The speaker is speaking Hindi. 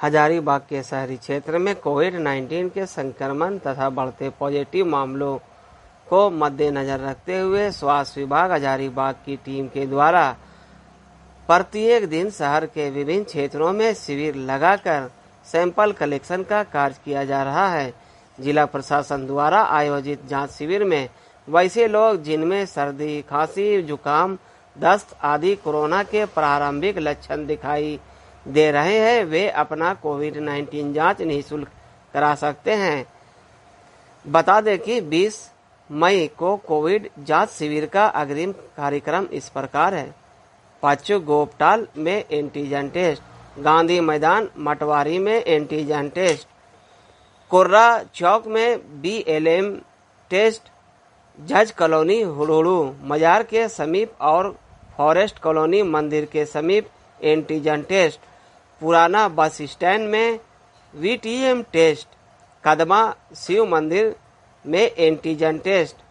हजारीबाग के शहरी क्षेत्र में कोविड-19 के संक्रमण तथा बढ़ते पॉजिटिव मामलों को मद्देनजर रखते हुए स्वास्थ्य विभाग हजारीबाग की टीम के द्वारा प्रत्येक दिन शहर के विभिन्न क्षेत्रों में शिविर लगाकर सैंपल कलेक्शन का कार्य किया जा रहा है। जिला प्रशासन द्वारा आयोजित जांच शिविर में वैसे लोग जिनमें सर्दी, खांसी, जुकाम, दस्त आदि कोरोना के प्रारंभिक लक्षण दिखाई दे रहे हैं, वे अपना कोविड-19 जांच निःशुल्क करा सकते हैं। बता दें कि 20 मई को कोविड जांच शिविर का अग्रिम कार्यक्रम इस प्रकार है। पच्चू गोपटाल में एंटीजन टेस्ट, गांधी मैदान मटवारी में एंटीजन टेस्ट, कुर्रा चौक में BLM टेस्ट, जज कॉलोनी हुड़ुड़ू मजार के समीप और फॉरेस्ट कॉलोनी मंदिर के समीप एंटीजन टेस्ट, पुराना बस स्टैंड में VTM टेस्ट, कदमा शिव मंदिर में एंटीजन टेस्ट,